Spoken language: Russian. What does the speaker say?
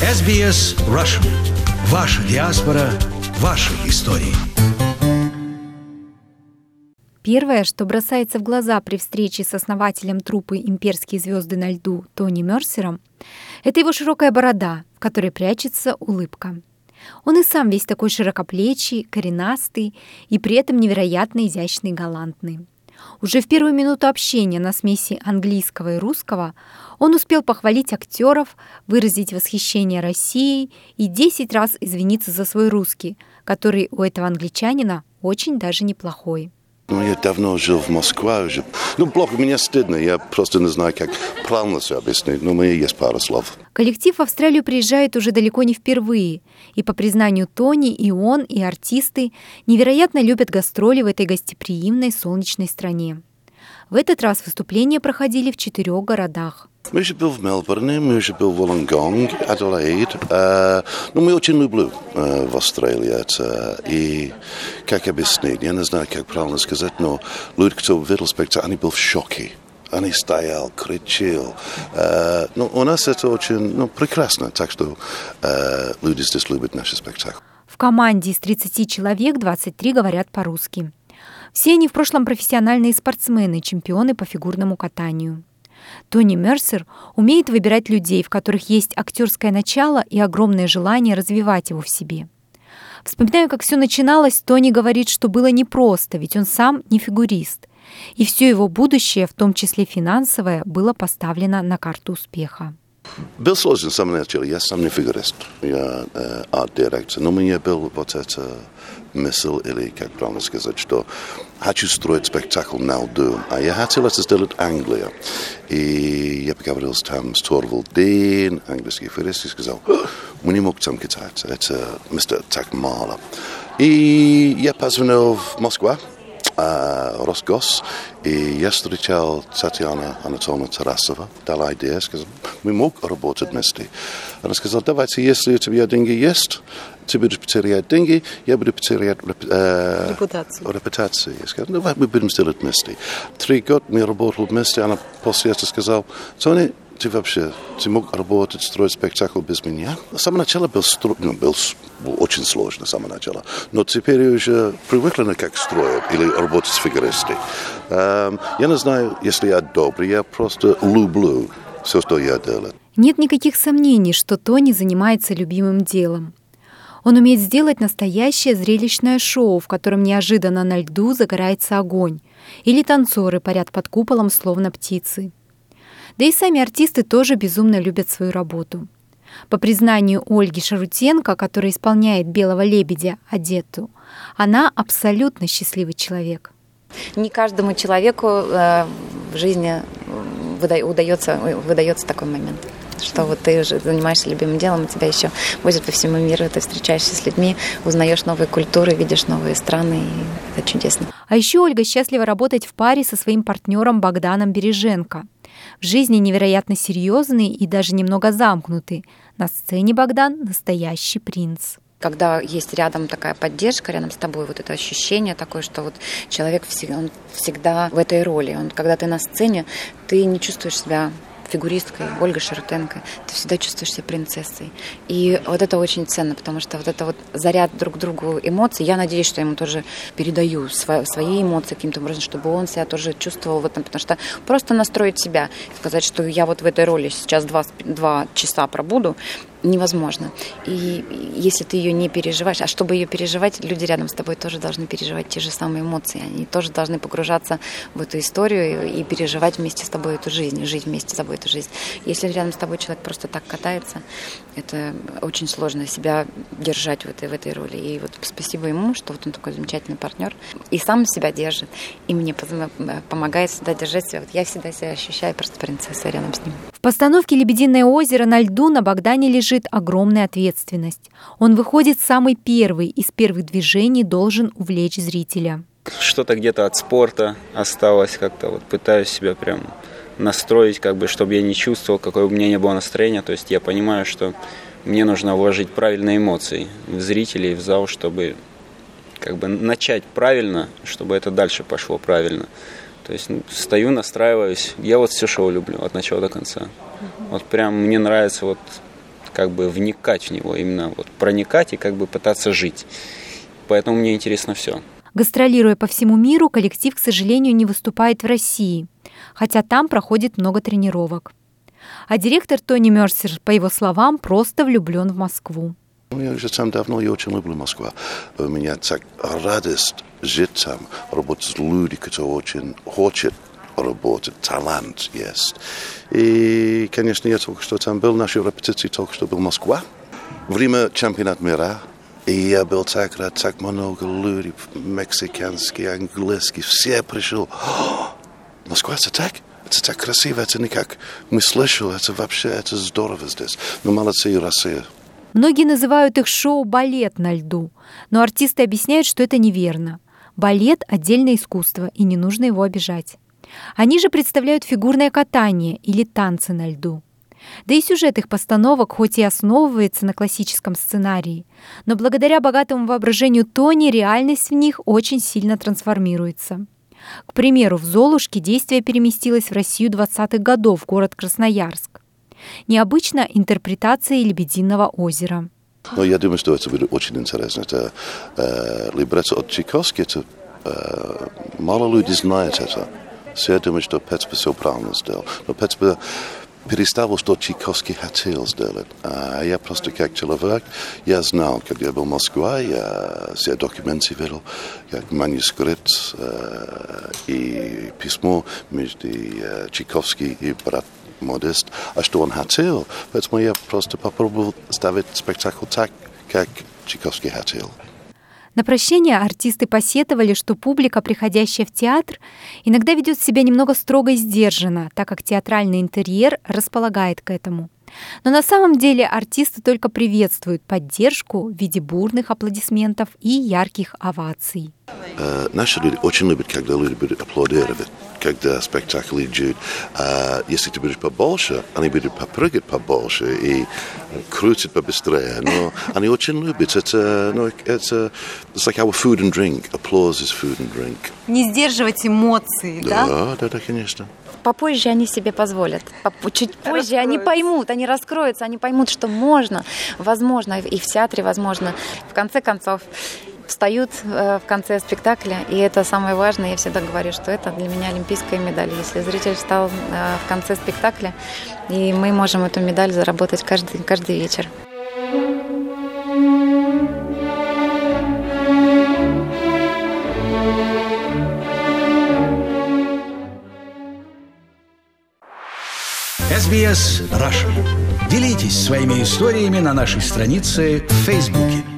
SBS Russian. Ваша диаспора, ваши истории. Первое, что бросается в глаза при встрече с основателем труппы «Имперские звезды на льду» Тони Мерсером, это его широкая борода, в которой прячется улыбка. Он и сам весь такой широкоплечий, коренастый и при этом невероятно изящный и галантный. Уже в первую минуту общения на смеси английского и русского он успел похвалить актеров, выразить восхищение Россией и 10 раз извиниться за свой русский, который у этого англичанина очень даже неплохой. Я давно жил в Москве уже. Плохо, мне стыдно, я просто не знаю, как правильно все объяснить, но у меня есть пара слов. Коллектив в Австралию приезжает уже далеко не впервые, и по признанию Тони и он, и артисты невероятно любят гастроли в этой гостеприимной солнечной стране. В этот раз выступления проходили в 4 городах. Мы уже был в Мельбурне, мы уже был в Волонгонг, Аделаид. Мы очень любим в Австралии это. И как объяснить, я не знаю, как правильно сказать, но люди, кто видел спектакль, они были в шоке. Они стоял, кричал. У нас это очень прекрасно, так что люди здесь любят наши спектакли. В команде из 30 человек 23 говорят по-русски. Все они в прошлом профессиональные спортсмены, чемпионы по фигурному катанию. Тони Мерсер умеет выбирать людей, в которых есть актерское начало и огромное желание развивать его в себе. Вспоминаю, как все начиналось, Тони говорит, что было непросто, ведь он сам не фигурист. И все его будущее, в том числе финансовое, было поставлено на карту успеха. Был сложно в самом начале. Я сам не фигурист, я арт-директор. Но у меня был вот эта мысль, или как правильно сказать, что хочу строить спектакль на льду. А я хотел это сделать в Англии. И я поговорил там с Торвальд Дин, английский фигурист, и сказал, мы не можем там кататься, это место так мало. И я позвонил в Москву, Росгос, и я встречал Татьяну Анатольевну Тарасову, дала идею, сказал, мы можем работать вместе. Она сказала, давайте, если у тебя деньги есть, ты будешь потерять деньги, я буду потерять репутацию. Я сказал, давай мы будем сделать вместе. 3 года мы работали вместе, она после этого сказала, Тони, ты мог работать, строить спектакль без меня? С самого начала был очень сложно, с самого начала. Но теперь я уже привыкла, как строить или работать с фигуристой. Я не знаю, если я добрый, я просто люблю все, что я делаю. Нет никаких сомнений, что Тони занимается любимым делом. Он умеет сделать настоящее зрелищное шоу, в котором неожиданно на льду загорается огонь, или танцоры парят под куполом, словно птицы. Да и сами артисты тоже безумно любят свою работу. По признанию Ольги Шарутенко, которая исполняет «Белого лебедя» Одетту, она абсолютно счастливый человек. Не каждому человеку в жизни выдается такой момент, что вот ты уже занимаешься любимым делом, у тебя еще возят по всему миру, ты встречаешься с людьми, узнаешь новые культуры, видишь новые страны, и это чудесно. А еще Ольга счастлива работать в паре со своим партнером Богданом Береженко. В жизни невероятно серьезный и даже немного замкнутый. На сцене Богдан — настоящий принц. Когда есть рядом такая поддержка, рядом с тобой вот это ощущение такое, что вот человек он всегда в этой роли. Когда ты на сцене, ты не чувствуешь себя фигуристкой, Ольгой Шарутенко, ты всегда чувствуешь себя принцессой. И вот это очень ценно, потому что вот это вот заряд друг к другу эмоций, я надеюсь, что я ему тоже передаю свои эмоции каким-то образом, чтобы он себя тоже чувствовал в этом, потому что просто настроить себя, сказать, что я вот в этой роли сейчас 2 часа пробуду, невозможно. И если ты ее не переживаешь, а чтобы ее переживать, люди рядом с тобой тоже должны переживать те же самые эмоции. Они тоже должны погружаться в эту историю и переживать вместе с тобой эту жизнь, и жить вместе с тобой эту жизнь. Если рядом с тобой человек просто так катается, это очень сложно себя держать в этой роли. И вот спасибо ему, что вот он такой замечательный партнер. И сам себя держит, и мне помогает всегда держать себя. Вот я всегда себя ощущаю просто принцессой рядом с ним. В постановке «Лебединое озеро» на льду на Богдане лежит огромная ответственность. Он выходит самый первый, из первых движений должен увлечь зрителя. Что-то где-то от спорта осталось, как-то вот пытаюсь себя прям настроить, чтобы я не чувствовал, какое бы у меня ни было настроение. То есть я понимаю, что мне нужно вложить правильные эмоции в зрителей, в зал, чтобы начать правильно, чтобы это дальше пошло правильно. То есть стою, настраиваюсь. Я вот все шоу люблю от начала до конца. Вот прям мне нравится вот как бы вникать в него, именно вот проникать и как бы пытаться жить. Поэтому мне интересно все. Гастролируя по всему миру, коллектив, к сожалению, не выступает в России, хотя там проходит много тренировок. А директор Тони Мерсер, по его словам, просто влюблен в Москву. Я уже сам давно и очень люблю Москву. У меня так радость жить там, работать с людьми, которые очень хотят работать, талант есть. И, конечно, я только что там был, нашей репетиции только что был Москва. Время чемпионата мира. И я был так рад, так много людей, мексиканские, английские, все пришли. Москва, это так красиво, это не как мы слышали, это вообще, это здорово здесь. Ну, молодцы и Россия. Многие называют их шоу «балет на льду», но артисты объясняют, что это неверно. Балет — отдельное искусство, и не нужно его обижать. Они же представляют фигурное катание или танцы на льду. Да и сюжет их постановок хоть и основывается на классическом сценарии, но благодаря богатому воображению Тони реальность в них очень сильно трансформируется. К примеру, в «Золушке» действие переместилось в Россию 20-х годов, в город Красноярск. Необычна интерпретация «Лебединого озера». Но я думаю, что это будет очень интересно. Это либретто от Чайковски, это мало людей знают это. Все думают, что Петр все правильно сделал. Но Петр переставил, что Чайковский хотел сделать. А я просто как человек, я знал, когда я был в Москве, я все документы видел, как манускрипт и письмо между Чайковским и брат Модест, а что он хотел. Поэтому я просто попробовал ставить спектакль так, как Чайковский хотел. На прощение артисты посетовали, что публика, приходящая в театр, иногда ведет себя немного строго и сдержанно, так как театральный интерьер располагает к этому. Но на самом деле артисты только приветствуют поддержку в виде бурных аплодисментов и ярких оваций. Наши люди очень любят, когда люди будут аплодировать, когда спектакль идет. Если ты будешь побольше, они будут попрыгать побольше и крутить побыстрее. Но они очень любят. Это it's like our food and drink. Applause is food and drink. Не сдерживать эмоции, да? Да, конечно. Попозже они себе позволят. Чуть позже они поймут, они раскроются, они поймут, что можно, возможно, и в театре возможно. В конце концов, встают в конце спектакля, и это самое важное. Я всегда говорю, что это для меня олимпийская медаль. Если зритель встал в конце спектакля, и мы можем эту медаль заработать каждый вечер. SBS Russian. Делитесь своими историями на нашей странице в Фейсбуке.